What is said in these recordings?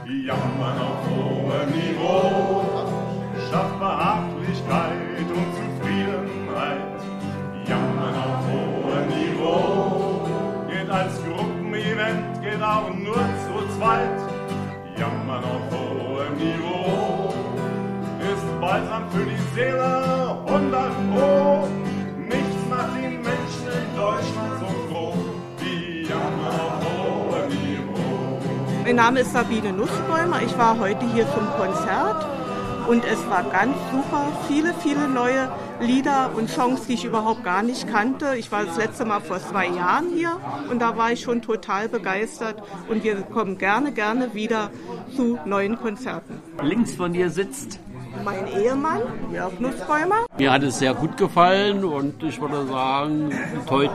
Jammern auf hohem Niveau schafft Behaglichkeit und Zufriedenheit. Jammern auf hohem Niveau geht als Gruppenevent, geht auch nur zu zweit. Jammern auf hohem Niveau ist balsam für die Seele 100 Pro. Nichts macht die Menschen in Deutschland so froh wie Jammern auf hohem Niveau. Mein Name ist Sabine Nussbäumer. Ich war heute hier zum Konzert und es war ganz super. Viele neue Lieder und Songs, die ich überhaupt gar nicht kannte. Ich war das letzte Mal vor 2 Jahren hier und da war ich schon total begeistert und wir kommen gerne wieder zu neuen Konzerten. Links von dir sitzt Mein Ehemann, Jörg Nussbäumer. Mir hat es sehr gut gefallen und ich würde sagen, toi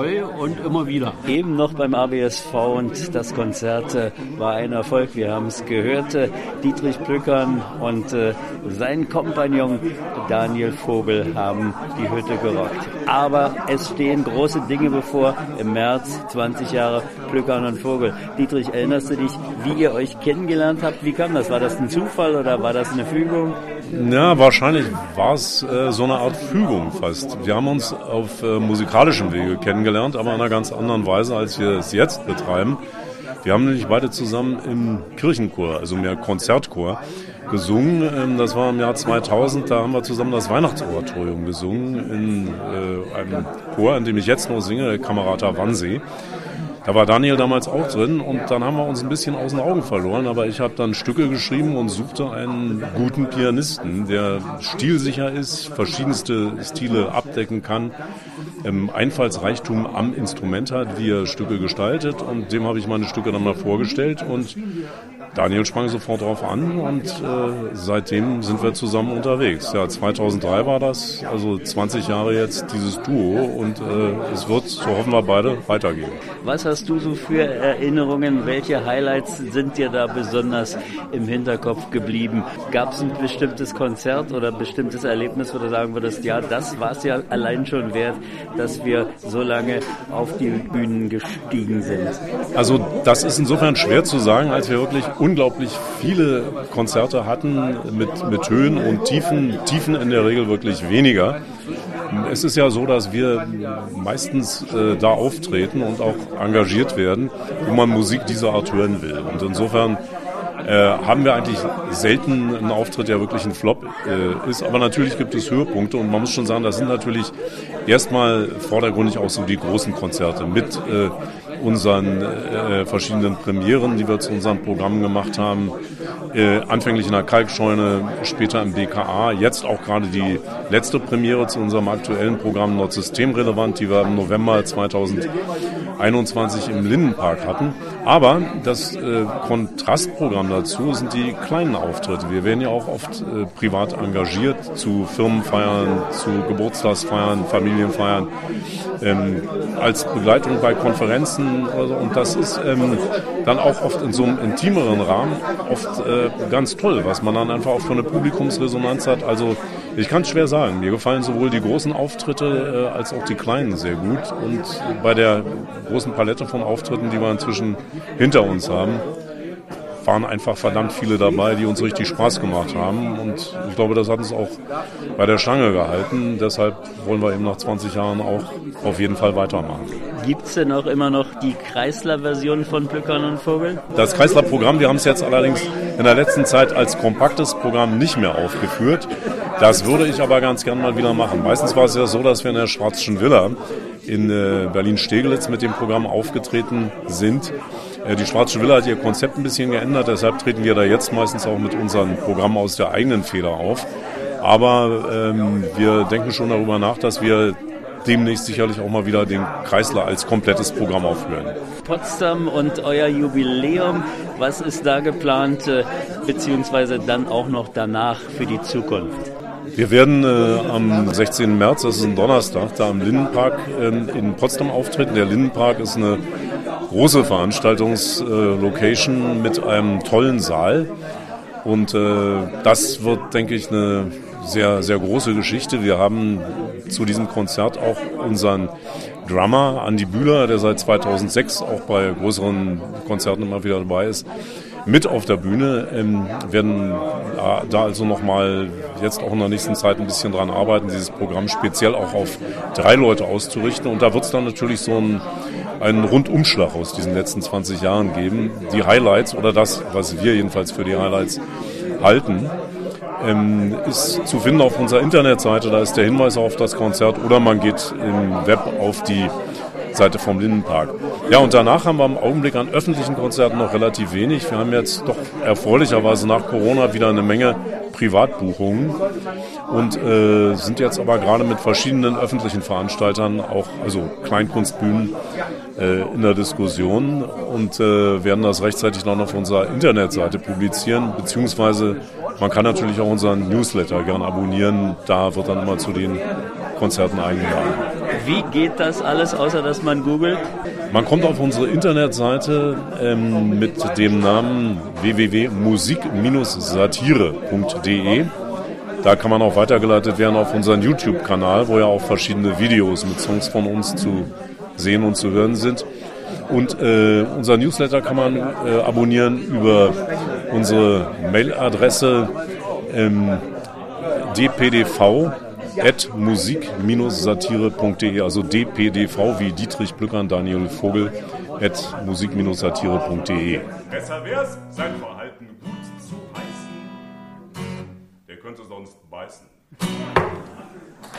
und immer wieder. Eben noch beim ABSV und das Konzert war ein Erfolg. Wir haben es gehört, Dietrich Plückern und sein Kompagnon Daniel Vogel haben die Hütte gerockt. Aber es stehen große Dinge bevor. Im März 20 Jahre Plückern und Vogel. Dietrich, erinnerst du dich, wie ihr euch kennengelernt habt? Wie kam das? War das ein Zufall oder war das eine Fügung? Ja, wahrscheinlich war es so eine Art Fügung fast. Wir haben uns auf musikalischem Wege kennengelernt, aber in einer ganz anderen Weise, als wir es jetzt betreiben. Wir haben nämlich beide zusammen im Kirchenchor, also mehr Konzertchor, gesungen. Das war im Jahr 2000, da haben wir zusammen das Weihnachtsoratorium gesungen in einem Chor, in dem ich jetzt noch singe, der Kamerata Wannsee. Da war Daniel damals auch drin und dann haben wir uns ein bisschen aus den Augen verloren, aber ich habe dann Stücke geschrieben und suchte einen guten Pianisten, der stilsicher ist, verschiedenste Stile abdecken kann, Einfallsreichtum am Instrument hat, wie er Stücke gestaltet und dem habe ich meine Stücke dann mal vorgestellt und Daniel sprang sofort drauf an und seitdem sind wir zusammen unterwegs. Ja, 2003 war das, also 20 Jahre jetzt dieses Duo und es wird, so hoffen wir beide, weitergehen. Was hast du so für Erinnerungen? Welche Highlights sind dir da besonders im Hinterkopf geblieben? Gab es ein bestimmtes Konzert oder ein bestimmtes Erlebnis, wo du sagen würdest, ja, das war es ja allein schon wert, dass wir so lange auf die Bühnen gestiegen sind? Also das ist insofern schwer zu sagen, als wir wirklich unglaublich viele Konzerte hatten mit Höhen und Tiefen in der Regel wirklich weniger. Es ist ja so, dass wir meistens da auftreten und auch engagiert werden, wo man Musik dieser Art hören will. Und insofern haben wir eigentlich selten einen Auftritt, der wirklich ein Flop ist. Aber natürlich gibt es Höhepunkte und man muss schon sagen, das sind natürlich erstmal vordergründig auch so die großen Konzerte mit unseren verschiedenen Premieren, die wir zu unserem Programm gemacht haben. Anfänglich in der Kalkscheune, später im BKA, jetzt auch gerade die letzte Premiere zu unserem aktuellen Programm Nordsystemrelevant, die wir im November 2021 im Lindenpark hatten. Aber das Kontrastprogramm dazu sind die kleinen Auftritte. Wir werden ja auch oft privat engagiert zu Firmenfeiern, zu Geburtstagsfeiern, Familienfeiern, als Begleitung bei Konferenzen. Und das ist dann auch oft in so einem intimeren Rahmen oft ganz toll, was man dann einfach auch für eine Publikumsresonanz hat. Also ich kann es schwer sagen. Mir gefallen sowohl die großen Auftritte als auch die kleinen sehr gut. Und bei der großen Palette von Auftritten, die wir inzwischen hinter uns haben, waren einfach verdammt viele dabei, die uns richtig Spaß gemacht haben. Und ich glaube, das hat uns auch bei der Stange gehalten. Deshalb wollen wir eben nach 20 Jahren auch auf jeden Fall weitermachen. Gibt es denn auch immer noch die Kreisler-Version von Plückern und Vogel? Das Kreisler-Programm, wir haben es jetzt allerdings in der letzten Zeit als kompaktes Programm nicht mehr aufgeführt. Das würde ich aber ganz gern mal wieder machen. Meistens war es ja so, dass wir in der Schwarzschen Villa in Berlin-Steglitz mit dem Programm aufgetreten sind. Die Schwarzsche Villa hat ihr Konzept ein bisschen geändert, deshalb treten wir da jetzt meistens auch mit unseren Programmen aus der eigenen Feder auf. Aber wir denken schon darüber nach, dass wir demnächst sicherlich auch mal wieder den Kreisler als komplettes Programm aufführen. Potsdam und euer Jubiläum, was ist da geplant, beziehungsweise dann auch noch danach für die Zukunft? Wir werden am 16. März, das ist ein Donnerstag, da am Lindenpark in Potsdam auftreten. Der Lindenpark ist eine große Veranstaltungslocation mit einem tollen Saal. Und das wird, denke ich, eine sehr, sehr große Geschichte. Wir haben zu diesem Konzert auch unseren Drummer Andi Bühler, der seit 2006 auch bei größeren Konzerten immer wieder dabei ist, mit auf der Bühne, werden da also nochmal jetzt auch in der nächsten Zeit ein bisschen dran arbeiten, dieses Programm speziell auch auf 3 Leute auszurichten. Und da wird es dann natürlich so einen Rundumschlag aus diesen letzten 20 Jahren geben. Die Highlights oder das, was wir jedenfalls für die Highlights halten, ist zu finden auf unserer Internetseite. Da ist der Hinweis auf das Konzert oder man geht im Web auf die Seite vom Lindenpark. Ja, und danach haben wir im Augenblick an öffentlichen Konzerten noch relativ wenig. Wir haben jetzt doch erfreulicherweise nach Corona wieder eine Menge Privatbuchungen und sind jetzt aber gerade mit verschiedenen öffentlichen Veranstaltern, auch also Kleinkunstbühnen, in der Diskussion und werden das rechtzeitig dann auf unserer Internetseite publizieren, beziehungsweise man kann natürlich auch unseren Newsletter gern abonnieren, da wird dann immer zu den Konzerten eingeladen. Wie geht das alles, außer dass man googelt? Man kommt auf unsere Internetseite mit dem Namen www.musik-satire.de. Da kann man auch weitergeleitet werden auf unseren YouTube-Kanal, wo ja auch verschiedene Videos mit Songs von uns zu sehen und zu hören sind. Und unser Newsletter kann man abonnieren über unsere Mailadresse dpdv@musik-satire.de, also dpdv wie Dietrich Plückern, Daniel Vogel @musik-satire.de. Besser wär's, sein Verhalten gut zu heißen. Der könnte sonst beißen.